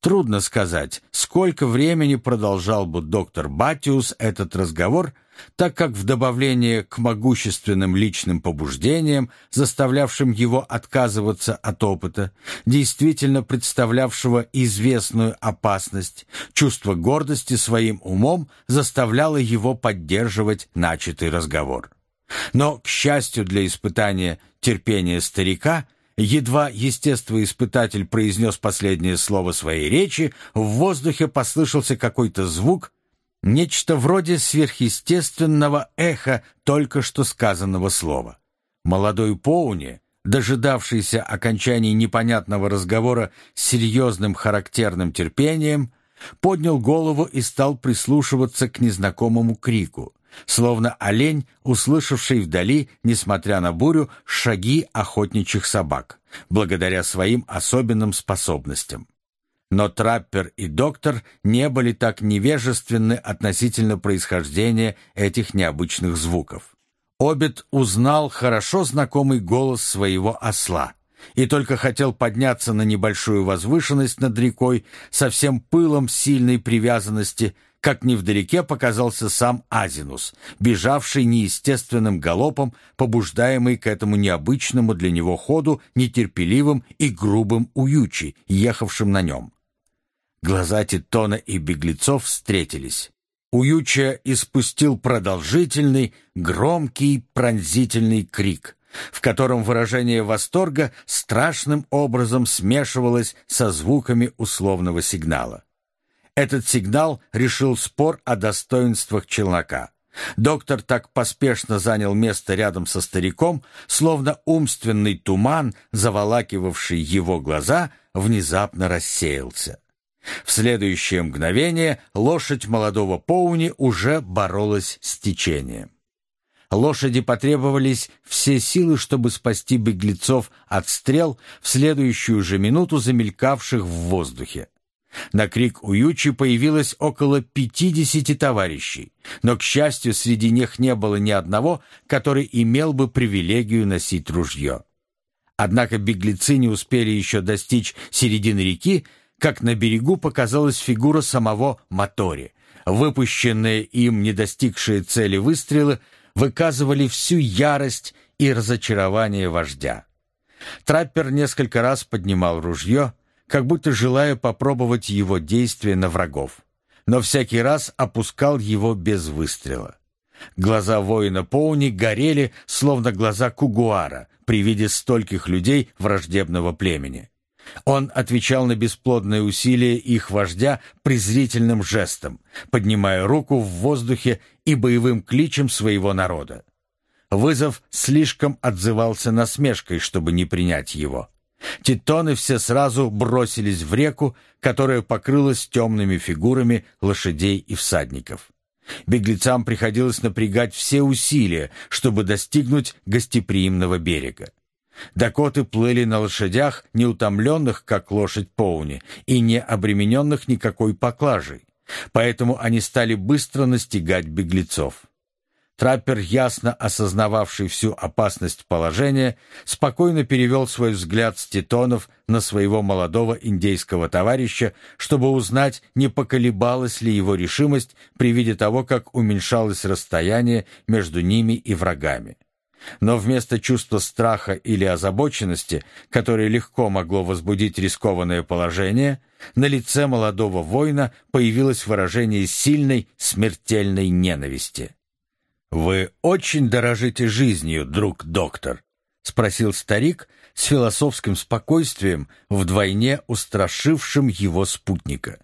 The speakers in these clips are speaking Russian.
Трудно сказать, сколько времени продолжал бы доктор Батиус этот разговор, так как в добавление к могущественным личным побуждениям, заставлявшим его отказываться от опыта, действительно представлявшего известную опасность, чувство гордости своим умом заставляло его поддерживать начатый разговор. Но, к счастью для испытания терпения старика, едва естествоиспытатель произнес последнее слово своей речи, в воздухе послышался какой-то звук, нечто вроде сверхъестественного эха только что сказанного слова. Молодой Поуни, дожидавшийся окончания непонятного разговора с серьезным характерным терпением, поднял голову и стал прислушиваться к незнакомому крику, словно олень, услышавший вдали, несмотря на бурю, шаги охотничьих собак, благодаря своим особенным способностям. Но траппер и доктор не были так невежественны относительно происхождения этих необычных звуков. Обед узнал хорошо знакомый голос своего осла и только хотел подняться на небольшую возвышенность над рекой со всем пылом сильной привязанности, как невдалеке показался сам Азинус, бежавший неестественным галопом, побуждаемый к этому необычному для него ходу нетерпеливым и грубым Уючи, ехавшим на нем. Глаза Титона и беглецов встретились. Уюча испустил продолжительный, громкий, пронзительный крик, в котором выражение восторга страшным образом смешивалось со звуками условного сигнала. Этот сигнал решил спор о достоинствах челнока. Доктор так поспешно занял место рядом со стариком, словно умственный туман, заволакивавший его глаза, внезапно рассеялся. В следующее мгновение лошадь молодого Поуни уже боролась с течением. Лошади потребовались все силы, чтобы спасти беглецов от стрел, в следующую же минуту замелькавших в воздухе. На крик Уючи появилось около 50 товарищей, но, к счастью, среди них не было ни одного, который имел бы привилегию носить ружье. Однако беглецы не успели еще достичь середины реки, как на берегу показалась фигура самого Матори. Выпущенные им не достигшие цели выстрелы выказывали всю ярость и разочарование вождя. Траппер несколько раз поднимал ружье, как будто желая попробовать его действие на врагов, но всякий раз опускал его без выстрела. Глаза воина Поуни горели, словно глаза кугуара, при виде стольких людей враждебного племени. Он отвечал на бесплодные усилия их вождя презрительным жестом, поднимая руку в воздухе и боевым кличем своего народа. Вызов слишком отзывался насмешкой, чтобы не принять его. Титоны все сразу бросились в реку, которая покрылась темными фигурами лошадей и всадников. Беглецам приходилось напрягать все усилия, чтобы достигнуть гостеприимного берега. Дакоты плыли на лошадях, не утомленных, как лошадь Поуни, и не обремененных никакой поклажей, поэтому они стали быстро настигать беглецов. Траппер, ясно осознававший всю опасность положения, спокойно перевел свой взгляд с титонов на своего молодого индейского товарища, чтобы узнать, не поколебалась ли его решимость при виде того, как уменьшалось расстояние между ними и врагами. Но вместо чувства страха или озабоченности, которое легко могло возбудить рискованное положение, на лице молодого воина появилось выражение сильной, смертельной ненависти. «Вы очень дорожите жизнью, друг доктор?» — спросил старик с философским спокойствием, вдвойне устрашившим его спутника.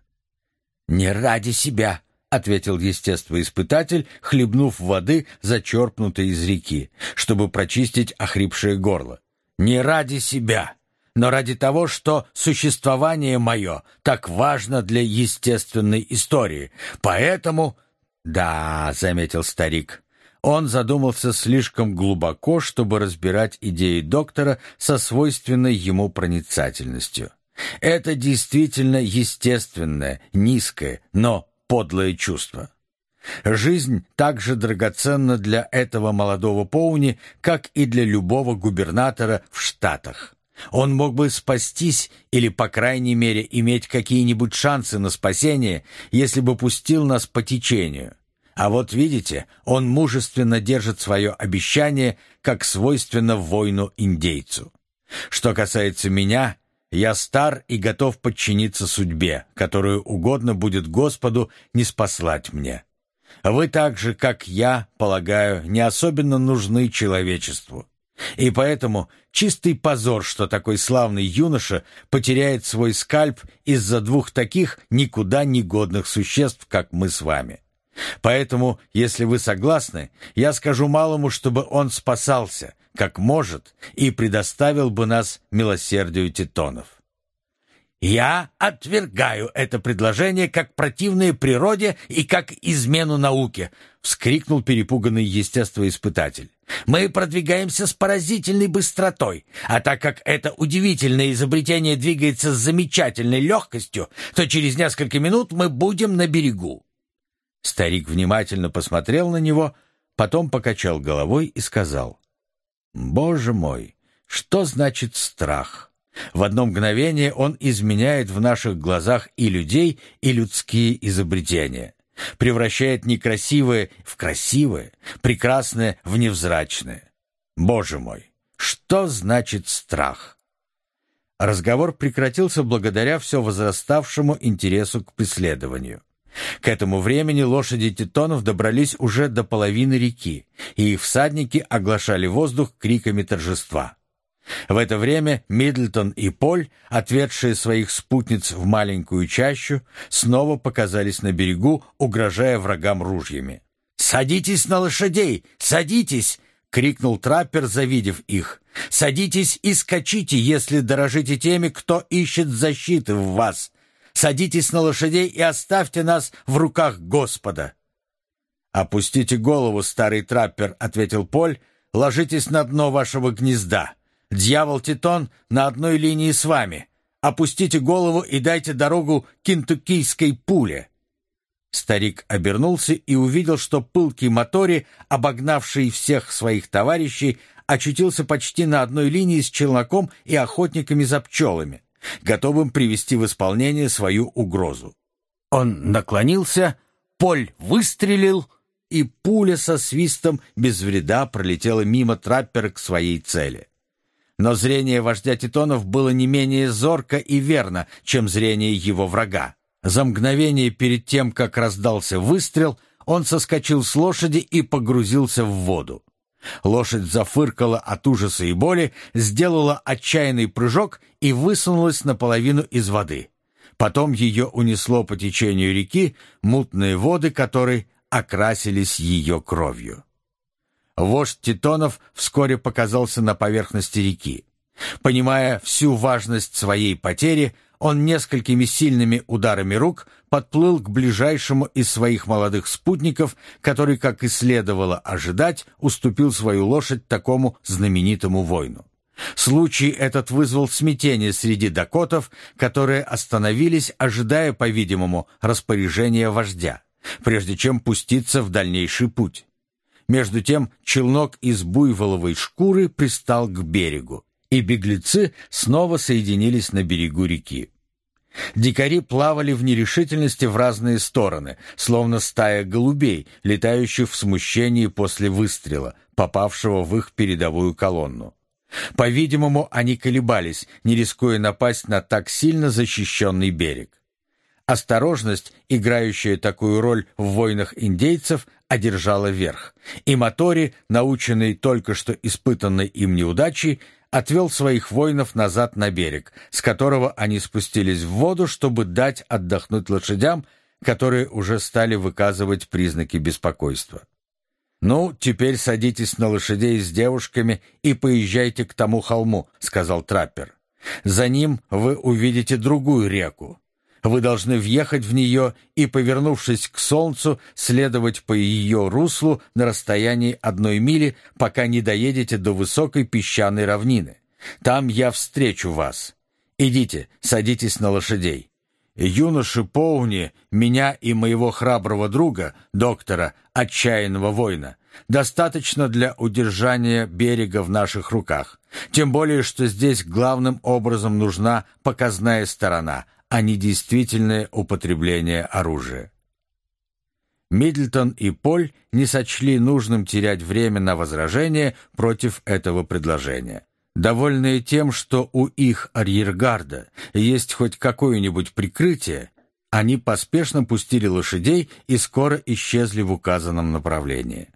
«Не ради себя», — ответил естествоиспытатель, хлебнув воды, зачерпнутой из реки, чтобы прочистить охрипшее горло. «Не ради себя, но ради того, что существование мое так важно для естественной истории. Поэтому...» «Да», — заметил старик. Он задумался слишком глубоко, чтобы разбирать идеи доктора со свойственной ему проницательностью. Это действительно естественное, низкое, но подлое чувство. Жизнь так же драгоценна для этого молодого Поуни, как и для любого губернатора в Штатах. Он мог бы спастись или, по крайней мере, иметь какие-нибудь шансы на спасение, если бы пустил нас по течению. А вот видите, он мужественно держит свое обещание, как свойственно воину-индейцу. Что касается меня, я стар и готов подчиниться судьбе, которую угодно будет Господу ниспослать мне. Вы так же, как я, полагаю, не особенно нужны человечеству. И поэтому чистый позор, что такой славный юноша потеряет свой скальп из-за двух таких никуда не годных существ, как мы с вами. Поэтому, если вы согласны, я скажу малому, чтобы он спасался, как может, и предоставил бы нас милосердию титонов. «Я отвергаю это предложение как противное природе и как измену науке», — вскрикнул перепуганный естествоиспытатель. «Мы продвигаемся с поразительной быстротой, а так как это удивительное изобретение двигается с замечательной легкостью, то через несколько минут мы будем на берегу». Старик внимательно посмотрел на него, потом покачал головой и сказал: «Боже мой, что значит страх? В одно мгновение он изменяет в наших глазах и людей, и людские изобретения, превращает некрасивое в красивое, прекрасное в невзрачное. Боже мой, что значит страх?» Разговор прекратился благодаря все возраставшему интересу к преследованию. К этому времени лошади титонов добрались уже до половины реки, и их всадники оглашали воздух криками торжества. В это время Миддлтон и Поль, отведшие своих спутниц в маленькую чащу, снова показались на берегу, угрожая врагам ружьями. «Садитесь на лошадей! Садитесь!» — крикнул траппер, завидев их. «Садитесь и скачите, если дорожите теми, кто ищет защиты в вас! Садитесь на лошадей и оставьте нас в руках Господа!» «Опустите голову, старый траппер», — ответил Поль, — «ложитесь на дно вашего гнезда. Дьявол-титон на одной линии с вами. Опустите голову и дайте дорогу кентуккийской пуле». Старик обернулся и увидел, что пылкий Мотори, обогнавший всех своих товарищей, очутился почти на одной линии с челноком и охотниками за пчелами, готовым привести в исполнение свою угрозу. Он наклонился, Поль выстрелил, и пуля со свистом без вреда пролетела мимо траппера к своей цели. Но зрение вождя титонов было не менее зорко и верно, чем зрение его врага. За мгновение перед тем, как раздался выстрел, он соскочил с лошади и погрузился в воду. Лошадь зафыркала от ужаса и боли, сделала отчаянный прыжок и высунулась наполовину из воды. Потом ее унесло по течению реки, мутные воды которой окрасились ее кровью. Вождь титонов вскоре показался на поверхности реки. Понимая всю важность своей потери, он несколькими сильными ударами рук подплыл к ближайшему из своих молодых спутников, который, как и следовало ожидать, уступил свою лошадь такому знаменитому воину. Случай этот вызвал смятение среди дакотов, которые остановились, ожидая, по-видимому, распоряжения вождя, прежде чем пуститься в дальнейший путь. Между тем челнок из буйволовой шкуры пристал к берегу, и беглецы снова соединились на берегу реки. Дикари плавали в нерешительности в разные стороны, словно стая голубей, летающих в смущении после выстрела, попавшего в их передовую колонну. По-видимому, они колебались, не рискуя напасть на так сильно защищенный берег. Осторожность, играющая такую роль в войнах индейцев, одержала верх, и Мотори, наученный только что испытанной им неудачей, отвел своих воинов назад на берег, с которого они спустились в воду, чтобы дать отдохнуть лошадям, которые уже стали выказывать признаки беспокойства. «Ну, теперь садитесь на лошадей с девушками и поезжайте к тому холму», — сказал траппер. «За ним вы увидите другую реку. Вы должны въехать в нее и, повернувшись к солнцу, следовать по ее руслу на расстоянии 1 мили, пока не доедете до высокой песчаной равнины. Там я встречу вас. Идите, садитесь на лошадей. Юноши Поуни, меня и моего храброго друга, доктора, отчаянного воина, достаточно для удержания берега в наших руках, тем более что здесь главным образом нужна показная сторона, а не действительное употребление оружия. Миддлтон и Поль не сочли нужным терять время на возражение против этого предложения. Довольные тем, что у их арьергарда есть хоть какое-нибудь прикрытие, они поспешно пустили лошадей и скоро исчезли в указанном направлении.